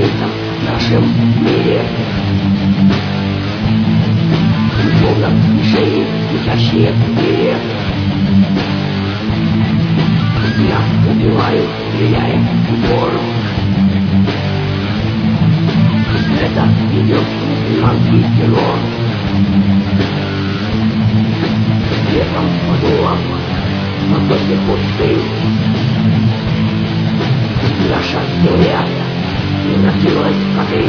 творится в нашем мире. Словно мишени, летящие в мире. Я убиваю, стреляя в упор. Это идет мусульманский террор. Летом подулом воздушных пустынь. Наша земля превратилась в коты.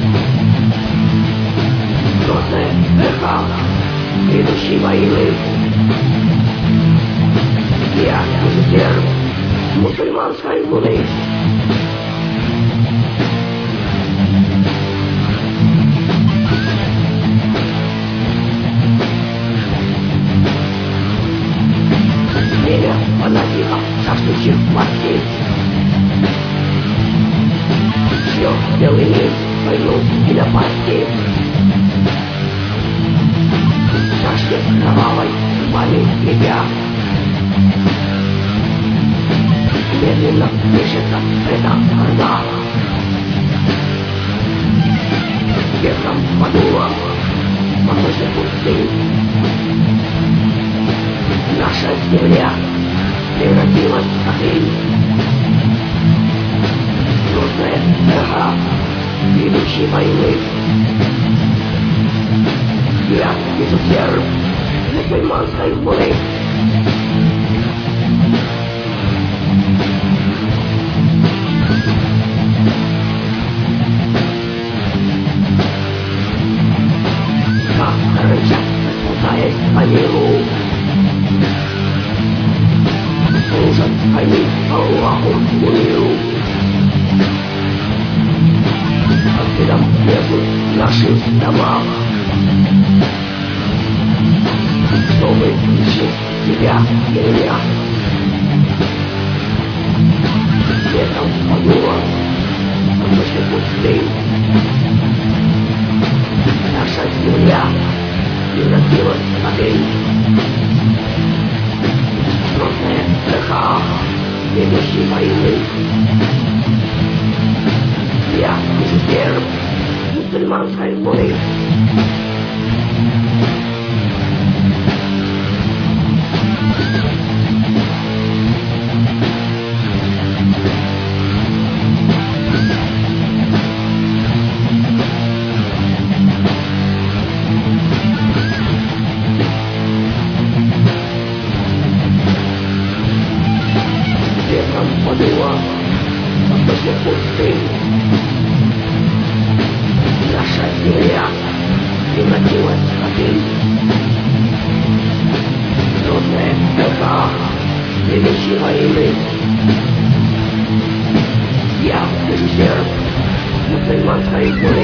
Грозное эхо грядущей войны. Я офицер мусульманской луны. Время фанатиков, жаждущих власти. Чье белый мир войну и напасти. Жаждет кровавой вами ребят. Медленно пишется эта орда. Ветром подуло воздушных пустынь. Наша земля превратилась в коты. Грозное эхо грядущей войны. Я офицер мусульманской луны. Как рычат, спускаясь по миру. Служат они Аллаху миру. Откидом лезут наши дома. Чтобы лишить тебя и меня. Ветром подуло воздушных пустынь. Наша земля превратилась в коты. Грозное эхо грядущей войны. Я офицер мусульманской луны. Ветром подуло воздушных пустынь. Наша земля превратилась в коты. Грозное эхо грядущей войны. Я офицер мусульманской луны.